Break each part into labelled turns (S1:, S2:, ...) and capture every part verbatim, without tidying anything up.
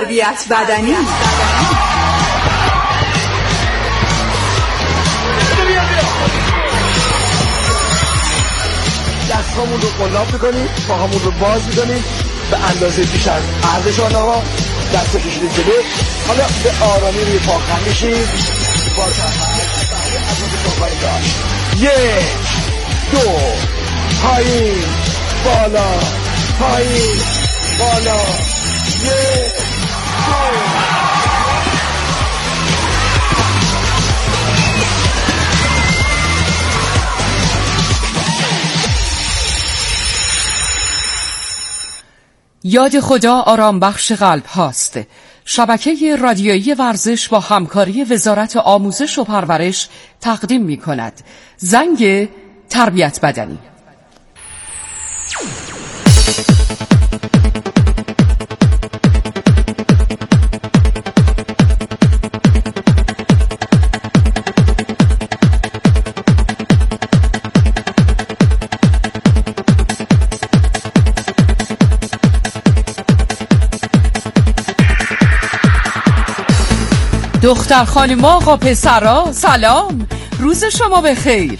S1: تربیت بدنی.
S2: دستامون رو قلاب میکنیم، پاهامون رو باز میکنیم به اندازه بیش از عرضشان. آقا دست کشیدیم جلو. حالا به آرامی روی پا خم میشیم. باز یک دو پایین بالا پایین بالا یک دو.
S3: یاد خدا آرام بخش قلب هاست. شبکه رادیویی ورزش با همکاری وزارت آموزش و پرورش تقدیم می کند زنگ تربیت بدنی. دختر خانم آقا پسرا سلام، روز شما بخیر.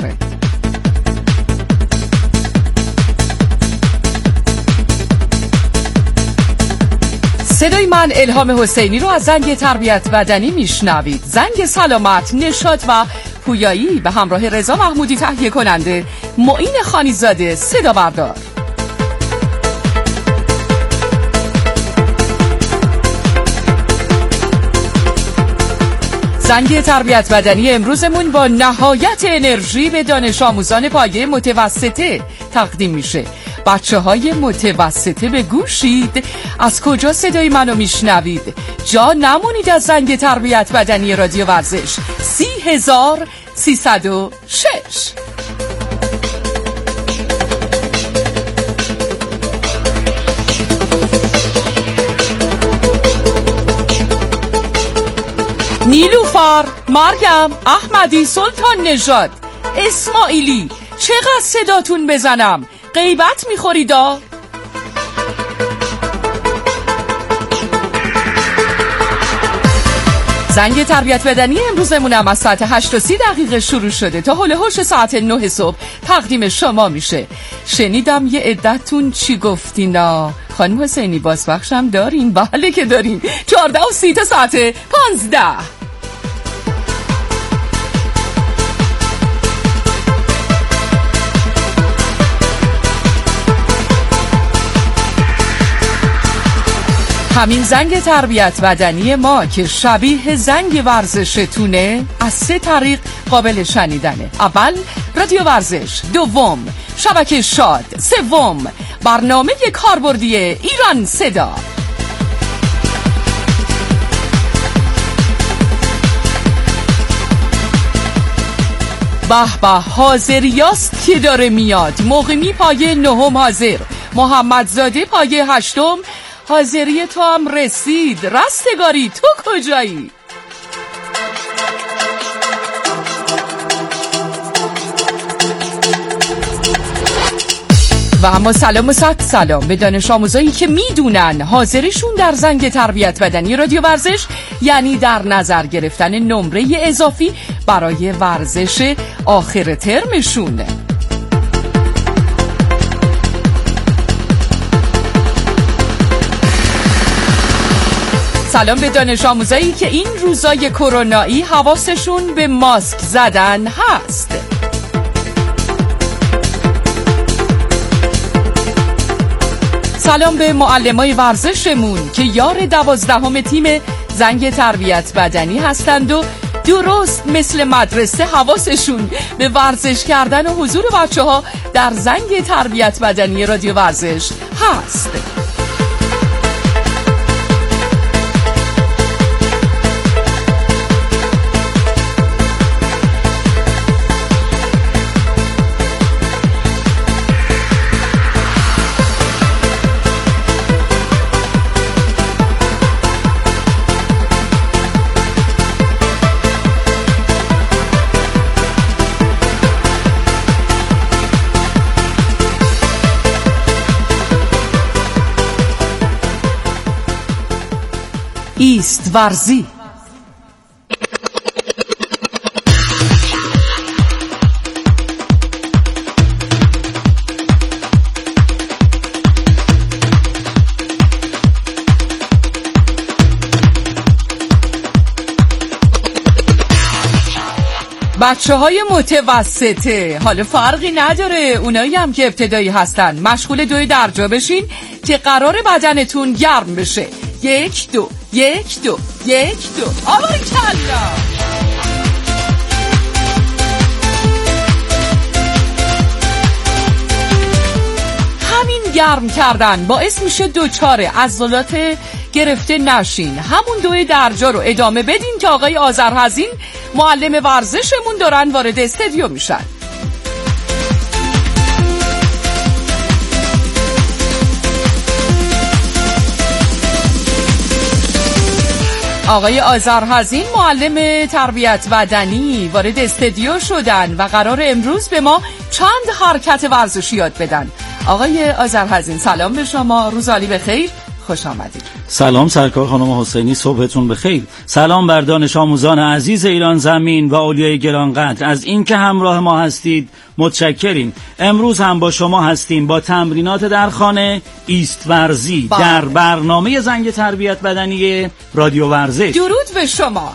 S3: صدای من الهام حسینی رو از زنگ تربیت بدنی میشنوید. زنگ سلامت، نشاط و پویایی به همراه رضا محمودی تهیه کننده، معین خانیزاده صدا بردار. زنگ تربیت بدنی امروزمون با نهایت انرژی به دانش آموزان پایه متوسطه تقدیم میشه. بچه های متوسطه به گوشید. از کجا صدای منو میشنوید؟ جا نمونید از زنگ تربیت بدنی رادیو ورزش. سی هزار سیصد و شش. نیلوفر، مریم، احمدی، سلطان نژاد، اسماعیلی، چقدر صداتون بزنم؟ غیبت میخوریدا؟ زنگ تربیت بدنی امروزمونم از ساعت هشت و سی دقیقه شروع شده تا هول هوش ساعت نه صبح تقدیم شما میشه. شنیدم یه عدتون چی گفتینا؟ خانم حسینی بازبخشم دارین؟ بله که دارین. چهارده و سی تا ساعت پانزده. همین زنگ تربیت بدنی ما که شبیه زنگ ورزشتونه از سه طریق قابل شنیدنه. اول رادیو ورزش، دوم شبکه شاد، سوم برنامه کاربردی ایران صدا. به به، حاضریاست که داره میاد. مقیمی پایه نهم حاضر، محمدزاده پایه هشتم. حاضری تو هم رسید. رستگاری تو کجایی؟ و اما سلام و صد سلام به دانش آموزایی که میدونن حاضرشون در زنگ تربیت بدنی رادیو ورزش یعنی در نظر گرفتن نمره اضافی برای ورزش آخر ترمشونه. سلام به دانش آموزایی که این روزای کرونایی حواسشون به ماسک زدن هست. سلام به معلمای ورزشمون که یار دوازدهم تیم زنگ تربیت بدنی هستند و درست مثل مدرسه حواسشون به ورزش کردن و حضور بچه ها در زنگ تربیت بدنی رادیو ورزش هست. ایست ورزی. بچه های متوسطه حالا فرقی نداره، اونایی هم که ابتدایی هستن مشغول دوی درجا بشین که قرار بدنتون گرم بشه. یک دو یک دو یک دو آوری کلا. همین گرم کردن باعث میشه دوچار عضلات گرفته نشین. همون دوی درجا رو ادامه بدین که آقای آذرحزین معلم ورزشمون دارن وارد استادیوم میشن. آقای آذرحزین معلم تربیت بدنی وارد استادیوم شدن و قرار امروز به ما چند حرکت ورزشی یاد بدن. آقای آذرحزین سلام به شما، روز عالی بخیر، خوش آمدید.
S1: سلام سرکار خانم حسینی، صبحتون بخیر. سلام بر دانش آموزان عزیز ایران زمین و اولیای گرانقدر. از اینکه همراه ما هستید متشکریم. امروز هم با شما هستیم با تمرینات در خانه ایست ورزی با. در برنامه زنگ تربیت بدنی رادیو ورزش.
S3: درود به شما.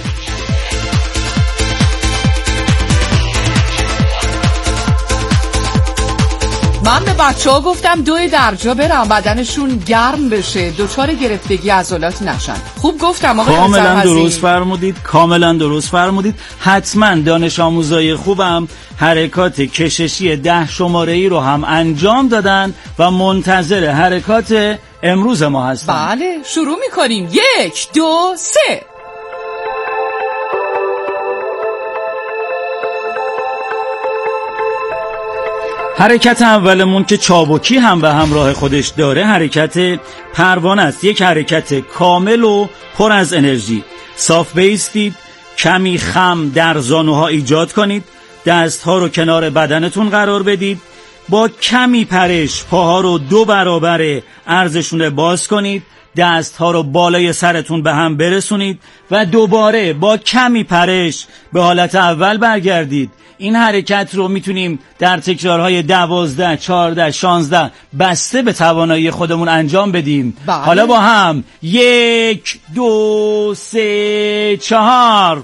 S3: من به بچه ها گفتم دوی درجا برم بدنشون گرم بشه، دوچار گرفتگی عضلات نشن. خوب گفتم آقای
S1: کاملا درست فرمودید، کاملا درست فرمودید. حتما دانش آموزای خوبم حرکات کششی ده شماره‌ای رو هم انجام دادن و منتظر حرکات امروز ما هستن.
S3: بله شروع میکنیم. یک دو سه.
S1: حرکت اولمون که چابکی هم به همراه خودش داره حرکت پروانه است. یک حرکت کامل و پر از انرژی. صاف بایستید، کمی خم در زانوها ایجاد کنید، دستها رو کنار بدنتون قرار بدید، با کمی پرش پاها رو دو برابر عرضشون باز کنید، دستها رو بالای سرتون به هم برسونید و دوباره با کمی پرش به حالت اول برگردید. این حرکت رو میتونیم در تکرارهای دوازده، چهارده، شانزده بسته به توانایی خودمون انجام بدیم.
S3: بله.
S1: حالا با هم یک، دو، سه، چهار.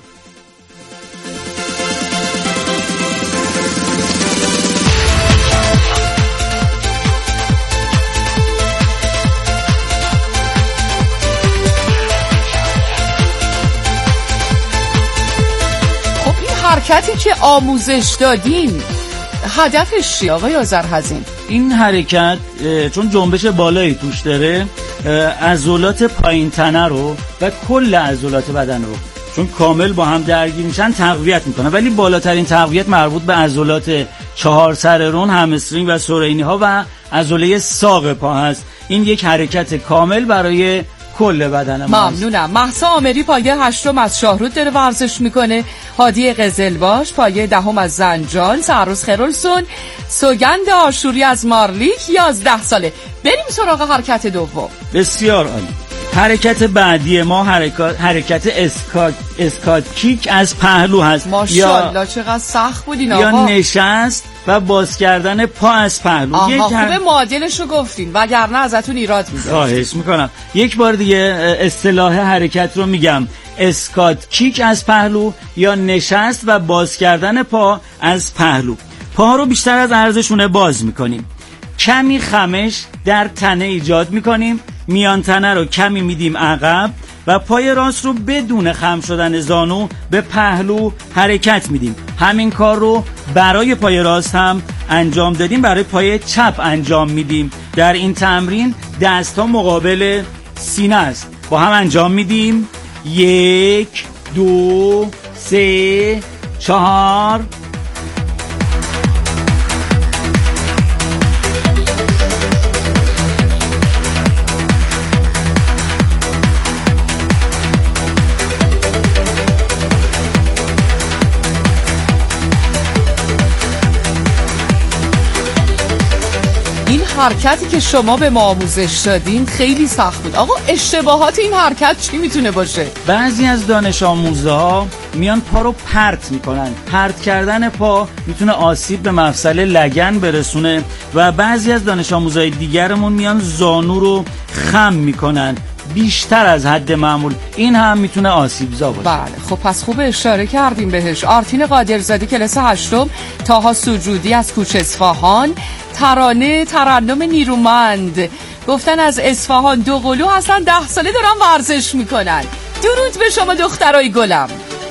S3: حرکتی که آموزش دادین هدفش چیه آقای آذرحزین؟
S1: این حرکت چون جنبش بالایی توش داره عضلات پایین تنه رو و کل عضلات بدن رو چون کامل با هم درگیر میشن تقویت میکنه، ولی بالاترین تقویت مربوط به عضلات چهار سر رون، همسترینگ و سرینی ها و عضله ساق پا هست. این یک حرکت کامل برای کل بدن ما.
S3: ممنونم. مهسا آمری پایه هشتم از شاهرود داره ورزش میکنه. هادی قزلباش پایه دهم از زنجان. سعروس خیرالسون سوگند آشوری از مارلیک یازده ساله. بریم سراغ حرکت دوم.
S1: بسیار عالی. حرکت بعدی ما حرکت حرکت اسکات اسکات کیک از پهلو هست.
S3: ماشاءالله چقدر سخت بودین آقا.
S1: یا نشست و باز کردن پا از پهلو.
S3: آها خوبه هر... معادلشو گفتین وگرنه ازتون ایراد می‌گیرم.
S1: خواهش میکنم. یک بار دیگه اصطلاح حرکت رو میگم. اسکات کیک از پهلو یا نشست و باز کردن پا از پهلو. پاها رو بیشتر از عرضشونه باز میکنیم. کمی خمش در تنه ایجاد میکنیم. میان تنه رو کمی میدیم عقب و پای راست رو بدون خم شدن زانو به پهلو حرکت میدیم. همین کار رو برای پای راست هم انجام دادیم، برای پای چپ انجام میدیم. در این تمرین دست ها مقابل سینه است. با هم انجام میدیم. یک، دو، سه، چهار.
S3: این حرکتی که شما به ما آموزش دادین خیلی سخت بود. آقا اشتباهات این حرکت چی میتونه باشه؟
S1: بعضی از دانش آموزها میان پا رو پرت میکنن. پرت کردن پا میتونه آسیب به مفصل لگن برسونه و بعضی از دانش آموزهای دیگرمون میان زانو رو خم میکنن بیشتر از حد معمول. این هم میتونه آسیبزا باشه.
S3: بله خب پس خوب اشاره کردیم بهش. آرتین قادرزاده کلاس هشتم، طاها سجودی از کوچه اصفهان، ترانه ترنم نیرومند گفتن از اصفهان دوقلو هستن، ده ساله دارن ورزش میکنن. درود به شما دخترای گلم.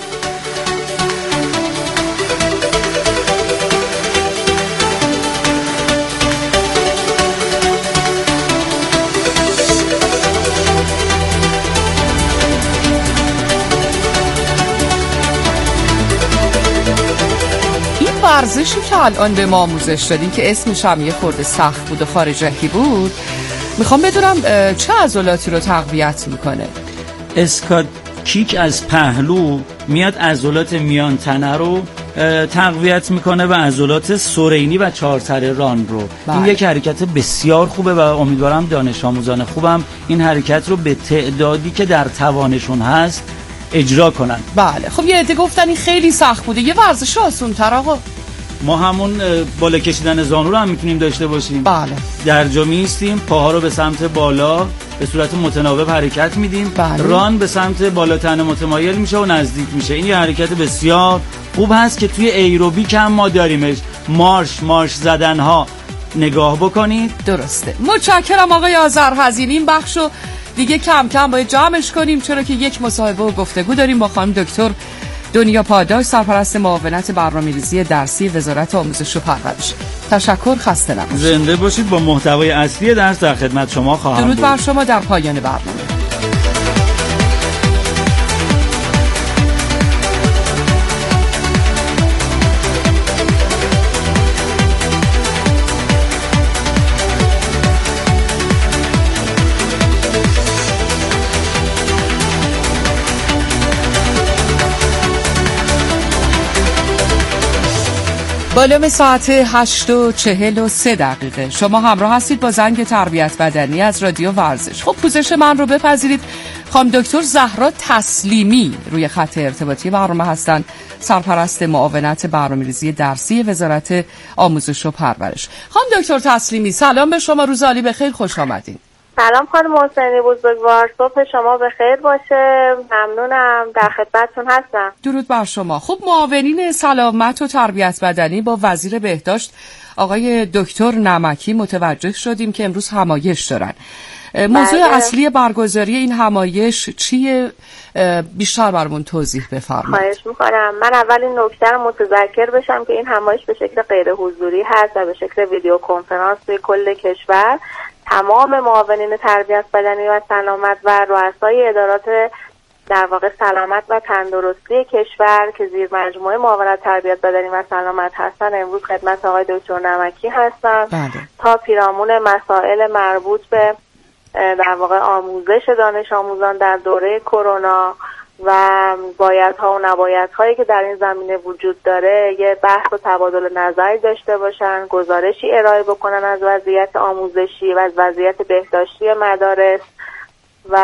S3: ورزشی که الان به ما آموزش دادین که اسمش هم یه خورده سخت بود و خارجکی بود، میخوام بدونم چه عضلاتی رو تقویت میکنه؟
S1: اسکات کیک از پهلو میاد عضلات میان تنه رو تقویت میکنه و عضلات سرینی و چهارتره ران رو. بله. این یک حرکت بسیار خوبه و امیدوارم دانش آموزان خوبم این حرکت رو به تعدادی که در توانشون هست اجرا کنن.
S3: بله خب یه عده گفتن این خیلی سخت بوده، یه ورزش آسون تر آقا.
S1: ما همون بالا کشیدن زانو رو هم میتونیم داشته باشیم.
S3: بله.
S1: درجا میستیم، پاها رو به سمت بالا به صورت متناوب حرکت میدیم.
S3: بله.
S1: ران به سمت بالا تنه متمایل میشه و نزدیک میشه. این یه حرکت بسیار خوب هست که توی ایروبیک هم ما داریمش. مارش مارش زدن ها نگاه بکنید.
S3: درسته. متشکرم آقای آذرحزین. این بخشو دیگه کم کم باید جمعش کنیم چرا که یک مصاحبه و گفتگو داریم با خانم دکتر دنیا پاداش، سرپرست معاونت برنامه‌ریزی درسی وزارت آموزش و پرورش. تشکر، خسته نباشید.
S1: زنده باشید. با محتوای اصلی درس در خدمت شما خواهم بود.
S3: درود بر شما در پایان برنامه. بالام ساعت هشت و چهل و سه دقیقه شما همراه هستید با زنگ تربیت بدنی از رادیو ورزش. خب پوزش من رو بپذیرید. خانم دکتر زهرا تسلیمی روی خط ارتباطی برنامه هستن، سرپرست معاونت برنامه‌ریزی درسی وزارت آموزش و پرورش. خانم دکتر تسلیمی سلام به شما، روز عالی بخیر، خوش آمدین.
S4: سلام خانم حسینی بزرگوار، صبح شما بخیر باشه. ممنونم، در خدمتتون هستم.
S3: درود بر شما. خب معاونین سلامت و تربیت بدنی با وزیر بهداشت آقای دکتر نمکی متوجه شدیم که امروز همایش دارن. موضوع بله. اصلی برگزاری این همایش چیه؟ بیشتر برامون توضیح بفرمایید.
S4: خواهش میکنم. من اول این نکته رو متذکر بشم که این همایش به شکل غیر حضوری هست و به شکل ویدیو کنفرانس توی کل کشور تمام معاونین تربیت بدنی و سلامت و رؤسای ادارات در واقع سلامت و تندرستی کشور که زیر مجموعه معاونت تربیت بدنی و سلامت هستن امروز خدمت آقای دکتر نمکی هستن
S3: بله.
S4: تا پیرامون مسائل مربوط به در واقع آموزش دانش آموزان در دوره کرونا و بایدها و نبایدهایی که در این زمینه وجود داره یه بحث و تبادل نظری داشته باشن، گزارشی ارائه بکنن از وضعیت آموزشی و از وضعیت بهداشتی مدارس و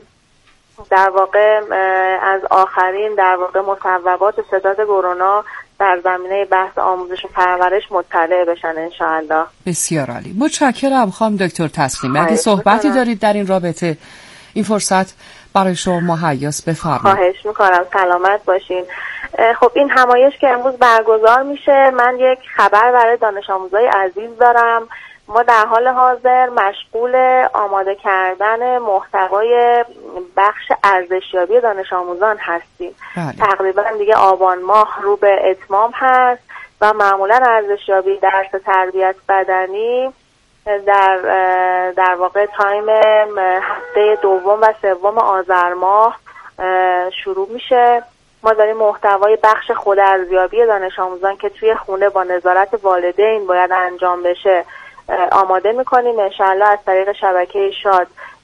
S4: در واقع از آخرین در واقع مصوبات ستاد کرونا در زمینه بحث آموزش و پرورش مطلع بشن انشاءالله.
S3: بسیار عالی. متشکرم خانم دکتر تسلیمی. اگه صحبتی دارید در این رابطه این فرصت برای شما مهیاست بفرمایید.
S4: خواهش میکنم، سلامت باشین. خب این همایش که امروز برگزار میشه، من یک خبر برای دانش آموزای عزیز دارم. ما در حال حاضر مشغول آماده کردن محتوای بخش ارزشیابی دانش آموزان هستیم.
S3: بله.
S4: تقریبا دیگه آبان ماه رو به اتمام هست و معمولا ارزشیابی درس تربیت بدنی در در واقع تایم هفته دوم و سوم آذر ماه شروع میشه. ما داریم محتوای بخش خودارزیابی دانش آموزان که توی خونه با نظارت والدین باید انجام بشه آماده میکنیم. انشاءالله از طریق شبکه شاد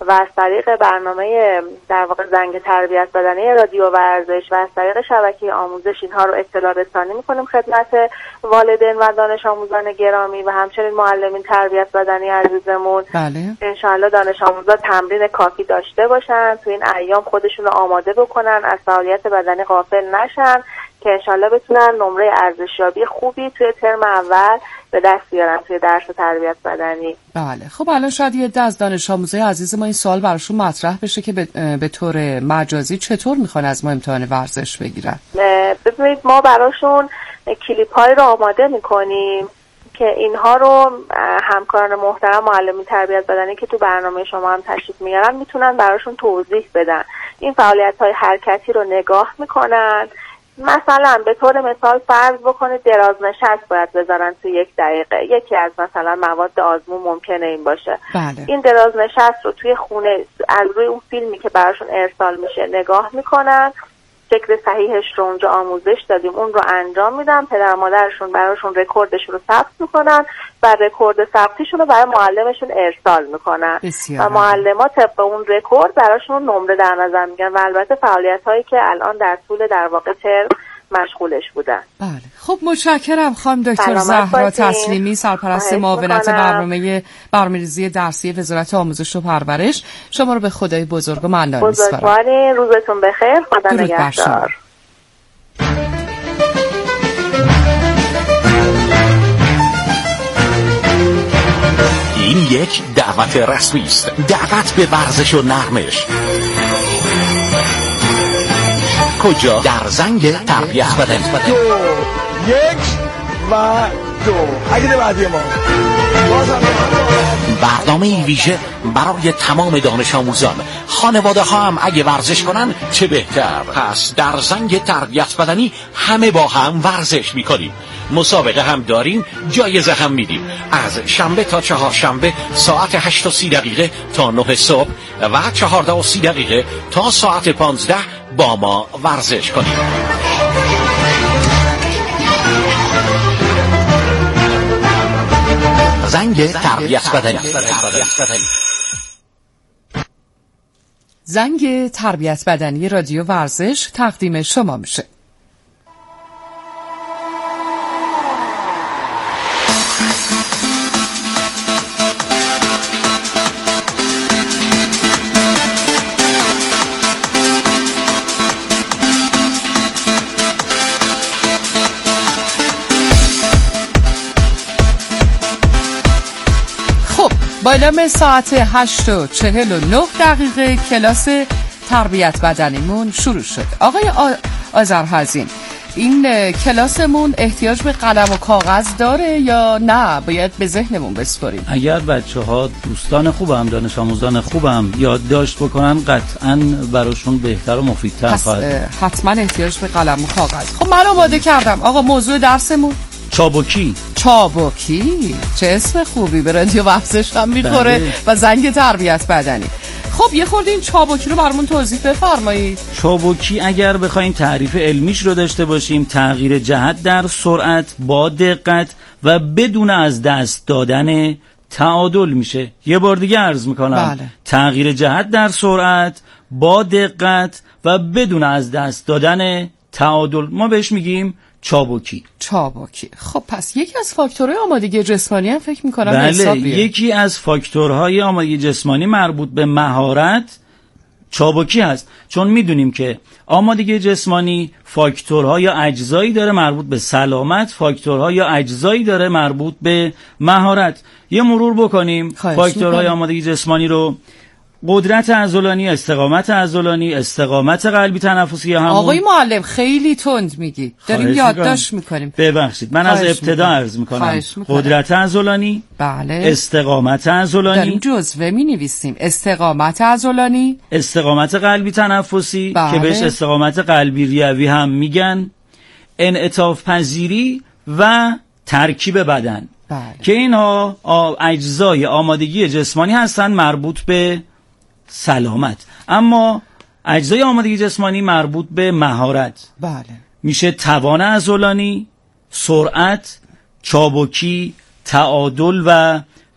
S4: و از طریق برنامه در واقع زنگ تربیت بدنی رادیو ورزش و از طریق شبکه آموزش اینها رو اطلاع رسانی میکنیم خدمت والدین و دانش آموزان گرامی و همچنین معلمین تربیت بدنی عزیزمون.
S3: بله.
S4: انشاءالله دانش آموزان تمرین کافی داشته باشن، تو این ایام خودشون رو آماده بکنن، از فعالیت بدنی غافل نشن که انشاءالله بتونن نمره ارزشیابی خوبی توی ترم اول به دست بیارن توی درس تربیت بدنی.
S3: بله. خب الان شاید یه عده از دانش آموزای عزیز ما این سوال براشون مطرح بشه که به, به طور مجازی چطور میخوان از ما امتحان ورزش بگیرن؟
S4: ببینید ما براشون کلیپ های رو آماده میکنیم که اینها رو همکاران محترم معلمین تربیت بدنی که تو برنامه شما هم تشریف میارن میتونن براشون توضیح بدن. این فعالیت های حرکتی رو نگاه میکنن. مثلا به طور مثال فرض بکنید دراز نشست باید بذارن تو یک دقیقه. یکی از مثلا مواد آزمون ممکنه این باشه.
S3: بله.
S4: این دراز نشست رو توی خونه از روی اون فیلمی که براشون ارسال میشه نگاه میکنن. شکل صحیحش رو اونجا آموزش دادیم، اون رو انجام میدن. پدر مادرشون براشون رکوردشون رو ثبت میکنن و رکورد ثبتیشون رو برای معلمشون ارسال میکنن و معلم‌ها طبق اون رکورد براشون نمره در نظر میگیرن و البته فعالیت‌هایی که الان در طول در واقع ترم مشغولش بودن.
S3: بله. خب متشکرم خانم دکتر زهرا تسلیمی، سرپرست معاونت برنامه برنامه‌ریزی درسی وزارت آموزش و پرورش. شما رو به خدای بزرگ و منان می‌سپارم.
S4: بزرگوارین، روزتون بخیر. خدا نگهدار.
S5: این یک دعوت رسمی است، دعوت به ورزش و نرمش. کجا؟ در زنگ تربیت بدنی.
S2: دو یک و دو. اگه بعدی ما
S5: برنامه ویژه برای تمام دانش آموزان. خانواده ها هم اگه ورزش کنن چه بهتر. پس در زنگ تربیت بدنی همه با هم ورزش میکنیم. مسابقه هم داریم، جایزه هم میدیم. از شنبه تا چهارشنبه ساعت هشت و سی دقیقه تا نه صبح و چهارده و سی دقیقه تا ساعت پانزده با ما ورزش کنیم. زنگ تربیت بدنی.
S3: زنگ تربیت بدنی رادیو ورزش تقدیم شما میشه. با اعلام ساعت هشت و چهل و نه دقیقه کلاس تربیت بدنیمون شروع شد. آقای آذرحزین، این کلاسمون احتیاج به قلم و کاغذ داره یا نه باید به ذهنمون بسپاریم؟
S1: اگر بچه ها دوستان خوبم، دانش آموزان خوبم یادداشت بکنن قطعاً براشون بهتر و مفیدتر خواهد.
S3: حتما احتیاج به قلم و کاغذ. خب من آماده کردم. آقا موضوع درسمون
S1: چابکی.
S3: چابکی چه اسم خوبی، به رادیو ورزش هم میخوره. بله. و زنگ تربیت بدنی. خب یه خورده این چابکی رو برامون توضیح بفرمایید.
S1: چابکی اگر بخوایم تعریف علمیش رو داشته باشیم، تغییر جهت در سرعت با دقت و بدون از دست دادن تعادل میشه. یه بار دیگه عرض میکنم.
S3: بله.
S1: تغییر جهت در سرعت با دقت و بدون از دست دادن تعادل، ما بهش میگیم چابکی.
S3: چابکی. خب پس یکی از فاکتورهای آمادگی جسمانی هم فکر میکنم
S1: بله،
S3: حساب بیاره.
S1: یکی از فاکتورهای آمادگی جسمانی مربوط به مهارت چابکی هست، چون میدونیم که آمادگی جسمانی فاکتورها یا اجزایی داره مربوط به سلامت، فاکتورها یا اجزایی داره مربوط به مهارت. یه مرور بکنیم فاکتورهای آمادگی جسمانی رو. قدرت عضلانی، استقامت عضلانی، استقامت قلبی تنفسی. همون
S3: آقای معلم خیلی تند میگی، داریم یادداشت میکنیم.
S1: ببخشید من از ابتدا عرض میکنم. قدرت عضلانی،
S3: بله.
S1: استقامت عضلانی،
S3: داریم جزوه مینویسیم. استقامت عضلانی،
S1: استقامت قلبی تنفسی، بله. که بهش استقامت قلبی ریوی هم میگن، انعطاف پذیری و ترکیب بدن،
S3: بله.
S1: که اینها اجزای آمادگی جسمانی هستن مربوط به سلامت. اما اجزای آمادگی جسمانی مربوط به مهارت،
S3: بله.
S1: میشه توان عضلانی، سرعت، چابکی، تعادل و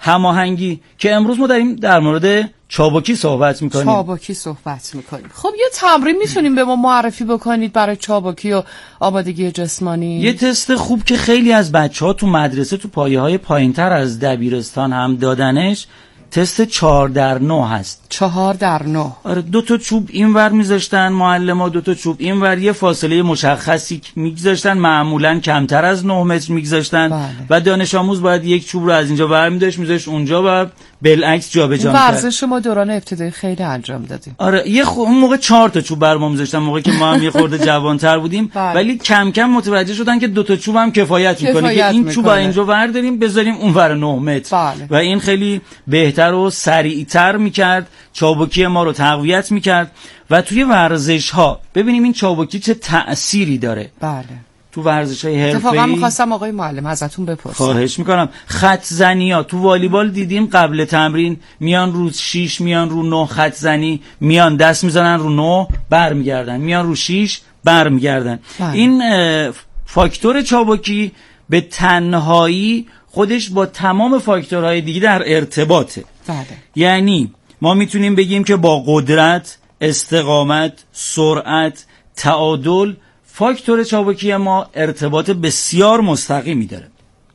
S1: هماهنگی که امروز ما داریم در مورد چابکی صحبت میکنیم.
S3: چابکی صحبت میکنیم. خب یه تمرین میتونیم به ما معرفی بکنید برای چابکی و آمادگی جسمانی؟
S1: یه تست خوب که خیلی از بچه ها تو مدرسه تو پایه های پایین تر از دبیرستان هم دادنش، تست چهار در نه هست.
S3: چهار در نه.
S1: آره، دو تا چوب اینور میذاشتن معلما، دو تا چوب اینور، یه فاصله مشخصی میگذاشتن، معمولا کمتر از نه متر میگذاشتن.
S3: بله.
S1: و دانش آموز باید یک چوب رو از اینجا برمی‌داشت میذاشت اونجا و بالعکس جابجا می‌کرد.
S3: ورزش ما دوران ابتدایی خیلی انجام دادیم.
S1: آره، یه خو... اون موقع چهار تا چوب برام میذاشتن، موقعی که ما هم یه خورده جوان‌تر بودیم.
S3: بله.
S1: ولی کم کم متوجه شدن که دو تا چوب هم کفایت میکنه که این چوب اینجا ورداریم بذاریم اونور نه متر.
S3: بله.
S1: و این خیلی بهتر و سریعتر میکرد، چابکی ما رو تقویت میکرد. و توی ورزش ها ببینیم این چابکی چه تأثیری داره.
S3: بله.
S1: تو ورزش های حرفه‌ای
S3: اتفاقا می‌خواستم آقای معلم ازتون بپرسم.
S1: خواهش میکنم. خط زنی ها تو والیبال دیدیم قبل تمرین میان رو شیش، میان رو نه خط زنی، میان دست میزنن رو نه برمیگردن، میان رو شیش برمیگردن. این فاکتور چابکی به تنهایی خودش با تمام فاکتورهای دیگه در ارتباطه.
S3: بله.
S1: یعنی ما میتونیم بگیم که با قدرت، استقامت، سرعت، تعادل، فاکتور چابکی ما ارتباط بسیار مستقیمی داره.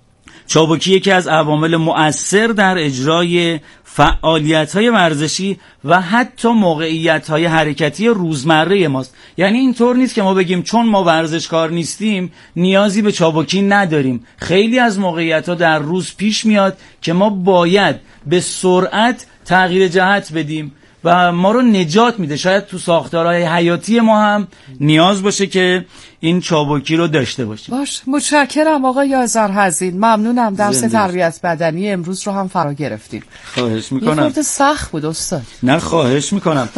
S1: چابکی یکی از عوامل مؤثر در اجرای فعالیت‌های ورزشی و حتی موقعیت‌های حرکتی روزمره ماست. یعنی اینطور نیست که ما بگیم چون ما ورزشکار نیستیم نیازی به چابکی نداریم. خیلی از موقعیت‌ها در روز پیش میاد که ما باید به سرعت تغییر جهت بدیم و ما رو نجات میده. شاید تو ساختارهای حیاتی ما هم نیاز باشه که این چابکی رو داشته باشیم.
S3: باش، متشکرم آقای آذرحزین، ممنونم. درس تربیت بدنی امروز رو هم فرا گرفتیم.
S1: خواهش میکنم.
S3: یه خورده سخت بود استاد.
S1: نه خواهش میکنم.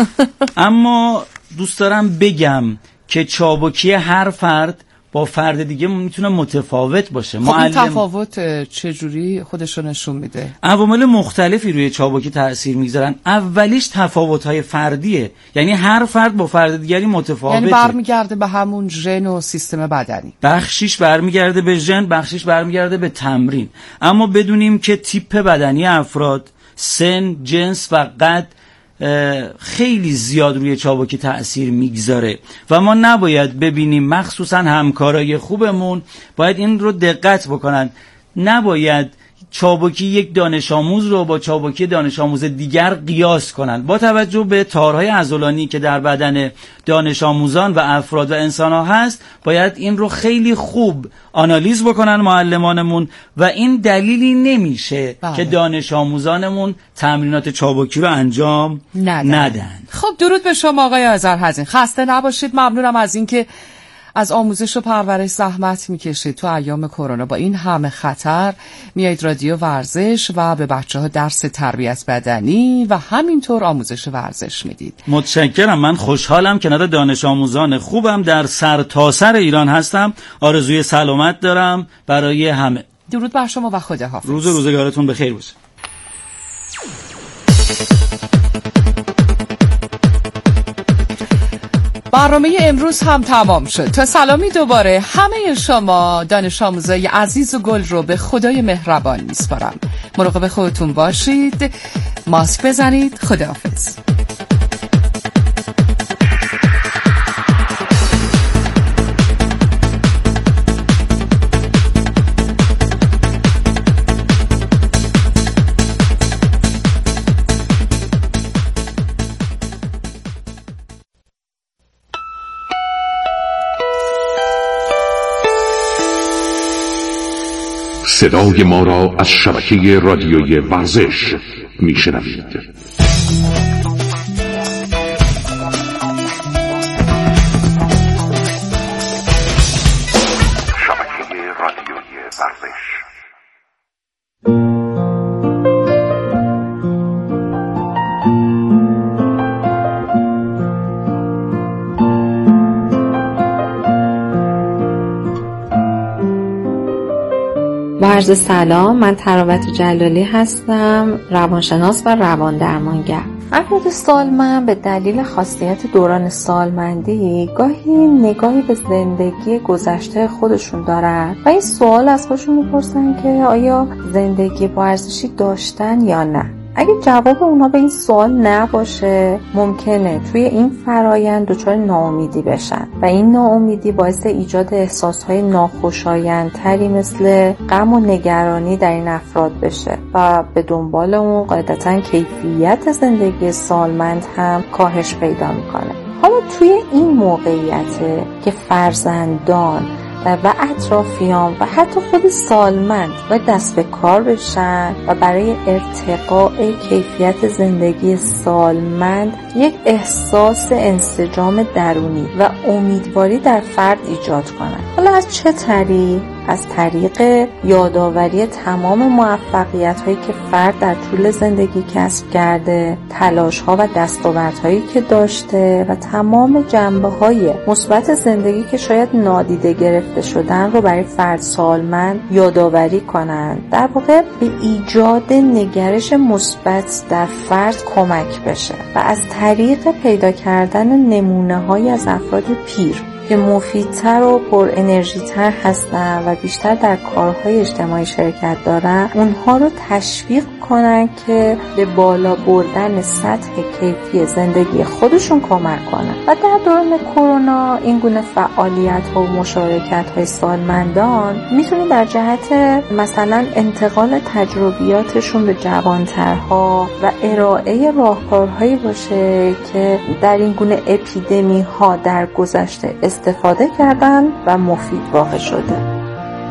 S1: اما دوست دارم بگم که چابکی هر فرد با فرد دیگه میتونه متفاوت باشه.
S3: خب این تفاوت چجوری خودش رو نشون میده؟
S1: عوامل مختلفی روی چابکی تأثیر میذارن. اولیش تفاوت‌های فردیه، یعنی هر فرد با فرد دیگری متفاوته.
S3: یعنی برمیگرده به همون ژن و سیستم بدنی.
S1: بخشیش برمیگرده به ژن، بخشیش برمیگرده به تمرین. اما بدونیم که تیپ بدنی افراد، سن، جنس و قد خیلی زیاد روی چابکی تأثیر میگذاره و ما نباید ببینیم، مخصوصا همکارای خوبمون باید این رو دقت بکنن، نباید چابکی یک دانش آموز رو با چابکی دانش آموز دیگر قیاس کنن. با توجه به تارهای عضلانی که در بدن دانش آموزان و افراد و انسان ها هست باید این رو خیلی خوب آنالیز بکنن معلمانمون و این دلیلی نمیشه بله. که دانش آموزانمون تمرینات چابکی رو انجام ندن, ندن.
S3: خب درود به شما آقای آذرحزین، خسته نباشید. ممنونم از اینکه از آموزش و پرورش زحمت میکشید. تو ایام کرونا با این همه خطر میایید رادیو ورزش و به بچه‌ها درس تربیت بدنی و همینطور آموزش ورزش میدید.
S1: متشکرم. من خوشحالم کنار دانش آموزان خوبم در سرتاسر ایران هستم. آرزوی سلامت دارم برای همه.
S3: درود بر شما و خداحافظ.
S1: روز و روزگارتون بخیر باشه.
S3: برنامه امروز هم تمام شد. تا سلامی دوباره همه شما دانش آموزای عزیز و گل رو به خدای مهربان میسپارم. مراقب خودتون باشید، ماسک بزنید. خداحافظ.
S6: صدای ما را از شبکه رادیوی ورزش میشنوید. شبکه رادیوی ورزش.
S7: عرض سلام، من تراوت جلالی هستم، روانشناس و روان درمانگر. افراد سالمند به دلیل خاصیت دوران سالمندی گاهی نگاهی به زندگی گذشته خودشون دارن و این سوال از خودشون میپرسن که آیا زندگی با ارزشی داشتن یا نه. اگه جواب اونا به این سوال نباشه ممکنه توی این فرایند دچار ناامیدی بشن و این ناامیدی باعث ایجاد احساسهای ناخوشایندتری مثل غم و نگرانی در این افراد بشه و به دنبال اون قاعدتاً کیفیت زندگی سالمند هم کاهش پیدا میکنه. حالا توی این موقعیته که فرزندان و اطرافیان و حتی خود سالمند و دست به کار بشن و برای ارتقاء کیفیت زندگی سالمند یک احساس انسجام درونی و امیدواری در فرد ایجاد کنن. حالا از چه طریق؟ از طریق یادآوری تمام موفقیت‌هایی که فرد در طول زندگی کسب کرده، تلاش‌ها و دستاوردهایی که داشته و تمام جنبه‌های مثبت زندگی که شاید نادیده گرفته شدن رو برای فرد سالمند یادآوری کنند. در واقع به ایجاد نگرش مثبت در فرد کمک بشه و از طریق پیدا کردن نمونه‌هایی از افراد پیر که مفیدتر و پر انرژی تر هستن و بیشتر در کارهای اجتماعی شرکت دارن اونها رو تشویق کنن که به بالا بردن سطح کیفی زندگی خودشون کمک کنن. و در دوران کرونا این گونه فعالیت ها و مشارکت های سالمندان میتونه در جهت مثلا انتقال تجربیاتشون به جوانترها و ارائه راهکارهایی باشه که در این گونه اپیدمی ها در گذشته استفاده کردن و مفید واقع شده.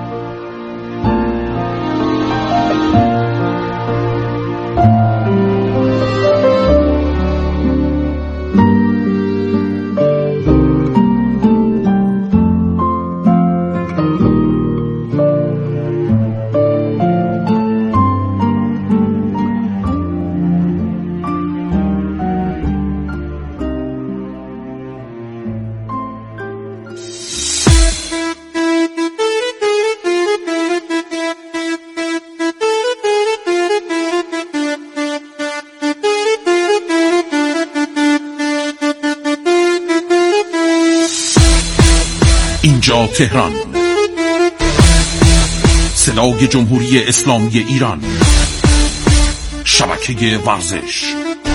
S6: اینجا تهران، صدای جمهوری اسلامی ایران، شبکه ورزش.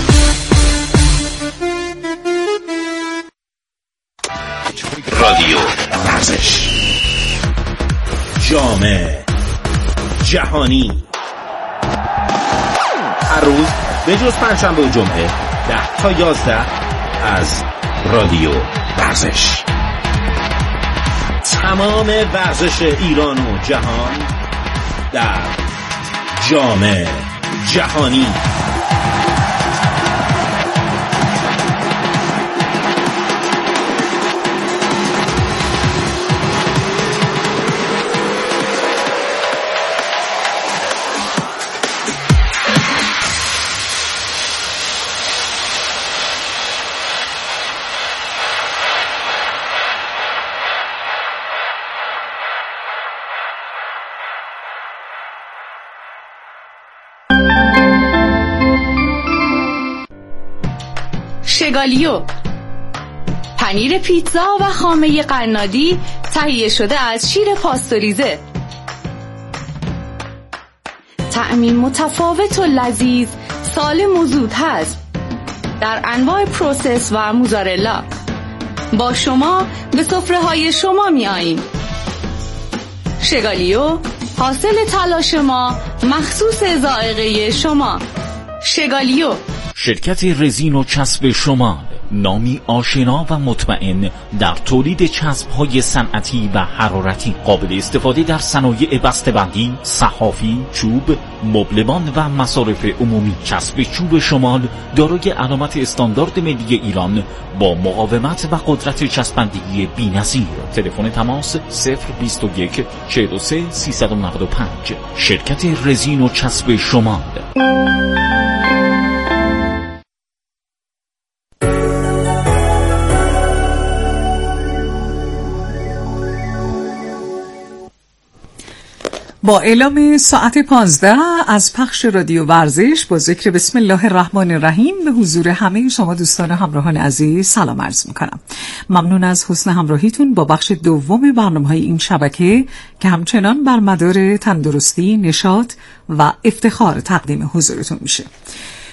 S5: رادیو ورزش، جامعه جهانی. هر روز به جز پنجشنبه و جمعه ده تا یازده از رادیو ورزش. تمام ورزش ایران و جهان در جامعه جهانی.
S8: شگالیو، پنیر پیتزا و خامه قنادی تهیه شده از شیر پاستوریزه. طعمی متفاوت و لذیذ، سالم و زود هست در انواع پروسس و موزارلا. با شما به سفره های شما می آییم. شگالیو، حاصل تلاش ما، مخصوص ذائقه شما. شگالیو،
S5: شرکت رزین و چسب شمال، نامی آشنا و مطمئن در تولید چسب‌های صنعتی و حرارتی قابل استفاده در صنایع بسته‌بندی، صحافی، چوب، مبلمان و مصارف عمومی. چسب چوب شمال دارای علامت استاندارد ملی ایران با مقاومت و قدرت چسبندگی بی‌نظیر. تلفن تماس صفر بیست و یک چهل و سه سیصد و نود و پنج. شرکت رزین و چسب شمال.
S3: با اعلام ساعت پانزده از پخش رادیو ورزش با ذکر بسم الله الرحمن الرحیم به حضور همه شما دوستان همراهان عزیز سلام عرض میکنم. ممنون از حسن همراهیتون با بخش دوم برنامه‌های این شبکه که همچنان بر مدار تندرستی، نشاط و افتخار تقدیم حضورتون میشه.